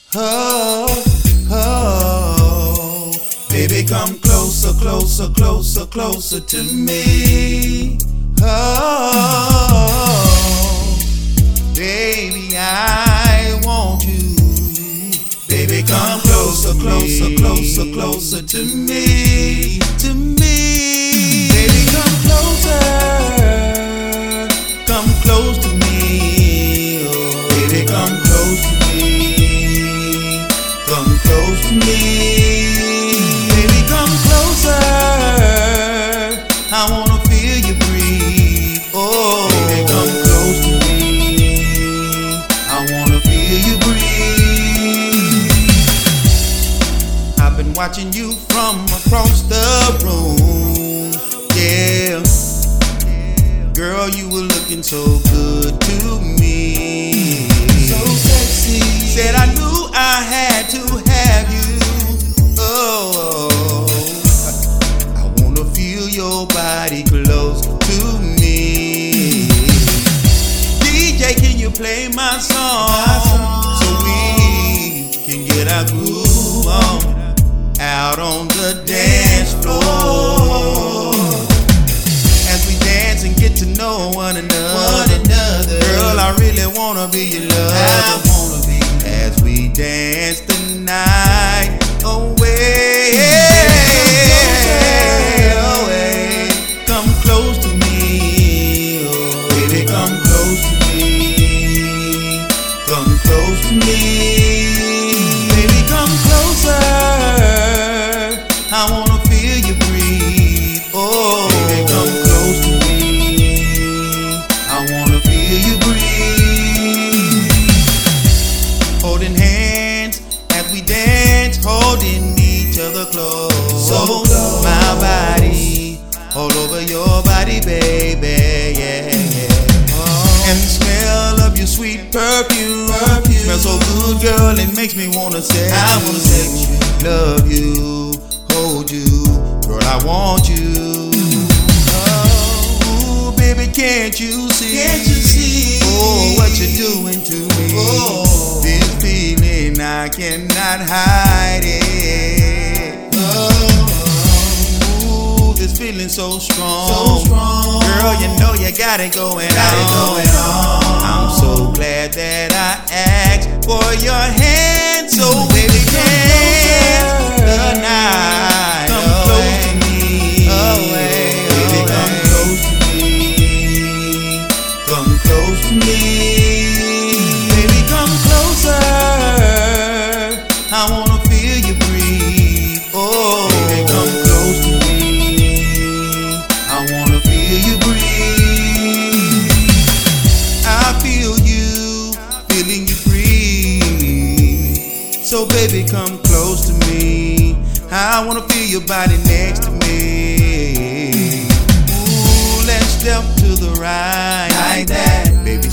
Oh, oh, baby, come closer, closer, closer, closer to me. Oh, baby, I want you. Baby, come closer, closer, closer, closer to me. To me, baby, come closer. Come close to me. Oh, baby, come close to me. Come close to me. Baby, come closer. I wanna feel you breathe. Oh, baby, come close to me. I wanna feel you breathe. I've been watching you from across the room. Yeah, girl, you were looking so good to me. So sexy. Said I knew I had to have you. Oh, I wanna feel your body close to me. DJ, can you play my song so we can get our groove on out on the dance floor? As we dance and get to know one another. Girl, I really wanna be your lover. As we dance the night away. Come close to me. Oh, baby, come close to me. Come close to me. Baby, come closer. I wanna feel you breathe. Oh, baby, come close to me. I wanna feel you breathe. Holding hands as we dance, holding each other close. So close. My body all over your body, baby, yeah, yeah. Oh. And the smell of your sweet perfume smells so good, girl, it makes me wanna say, I wanna say you, love you, hold you, girl, I want you. Oh, baby, can't you see? Can't you see? Oh, what you're doing to me? Oh. This feeling, I cannot hide it. Oh, this feeling so strong. Girl, you know you got it going on. I'm so glad that I asked for your hand, so baby, dance the night. Come close to me. Baby, come close to me. Come close to me. Baby, come closer. I wanna feel you breathe. Oh, baby, come close to me. I wanna feel you breathe. I feel you, feeling you breathe. So baby, come close to me. I wanna feel your body next to me. Ooh, let's step to the right, like that. Baby,